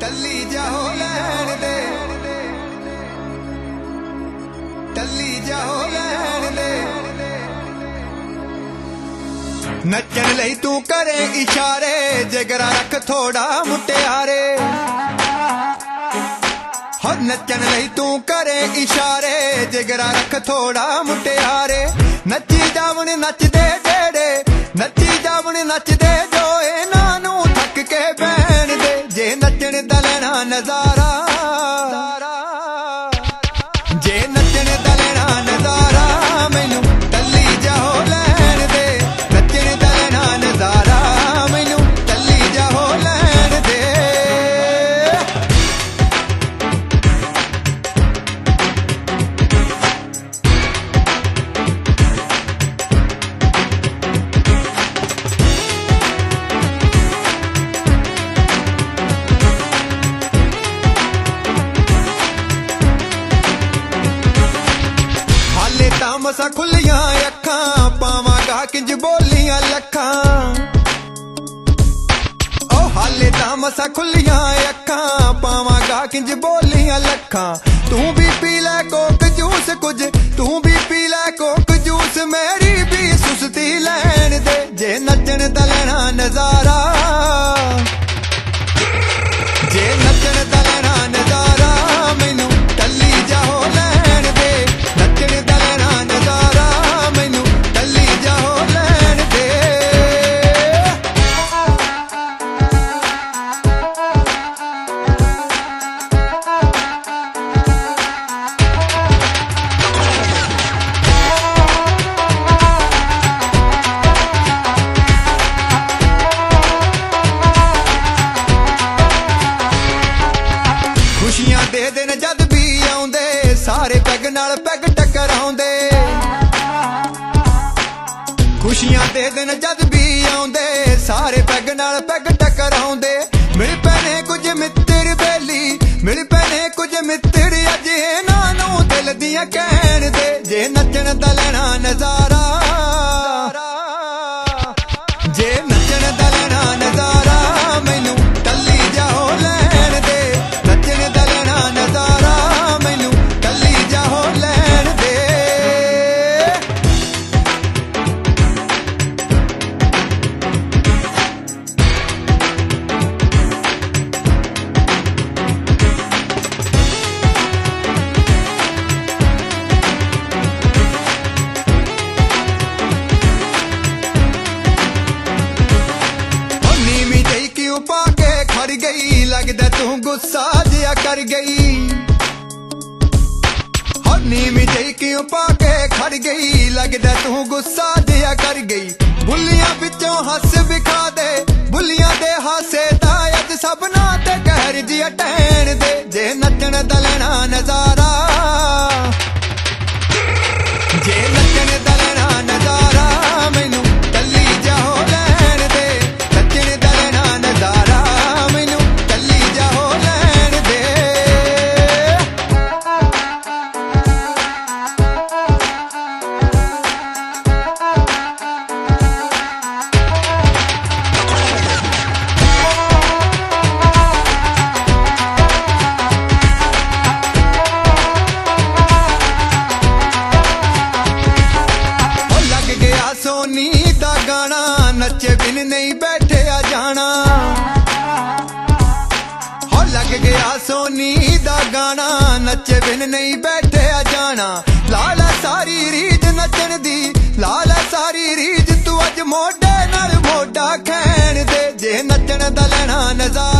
टल्ली जाओ लैन दे, टल्ली जाओ लैन दे। नचन लई तू करे इशारे, जिगरा रख थोड़ा मुटियारे। हो नचन लई तू करे इशारे, जिगरा रख थोड़ा मुटियारे। नची जावन नचदे जेड़े, नची जावन नचदे जो इन्हां नूं थक के बैण दे। जे नचण दा लेना नजारा, जे नचण दा लेना नजारा, मैनू टल्ली जाओ लैन दे। नचण दा लेना नजारा, मैनू टल्ली जाओ लैन दे। मसा खुलियां अखां, पावांगा किंज बोलियां लखां। ओ हाले तां मसा खुलियां अखां, पावांगा किंज बोलियां लखां। तू भी पी लै कोक जूस कुछ, तू भी पी लै कोक जूस, मेरी भी सुस्ती लैन दे। जे नचण दा लेना नजारा, जे नचण दा लेना नजारा, मैनू टल्ली जाओ लैन दे। नचण दा लेना नजारा, मैनू टल्ली जाओ लैन दे। खुशियां दे दिन जद भी आउंदे, सारे पैग नाल पैग टकराउंदे। खुशियां दे दिन जद भी आउंदे, सारे पैग नाल पैग टकराउंदे। मिल पैने कुछ मित्र बेली, मिल पैने कुछ मित्र, अज इन्हां नूं दिल दियां कहण दे। जे नचण दा लेना नजारा, जे नचण दा लेना नजारा, मैनू टल्ली जाओ लैन दे। नचण दा लेना नजारा, मैनू टल्ली जाओ लैन दे। नीवी जई क्यों पाके खड़ गई, लगदा तू गुस्सा जिया कर गई। हो नीवी जई क्यों पाके खड़ गई, लगदा तू गुस्सा जिया कर गई। बुलियां विचों हस विखा दे, बुलियां दे हासे दा अज सबना ते कहर जिया टैन दे। जे नचण दा लेना नजारा, जे नचण दा लेना नजारा, मैनू टल्ली जाओ लैन दे। नचण दा लेना नजारा, मैनू टल्ली जाओ लैन दे। ओ लग गया सोनी दा गाना, नचे बिन नहीं बैठे आ जाना। हो लग गया सोनी दा गाना, नचे बिन नहीं बैठे आ जाना। लाला सारी रीत नचण दी, लाला सारी रीत, तू अज मोढे नाल मोढा खैण दे। जे नचण दा लेना नजारा,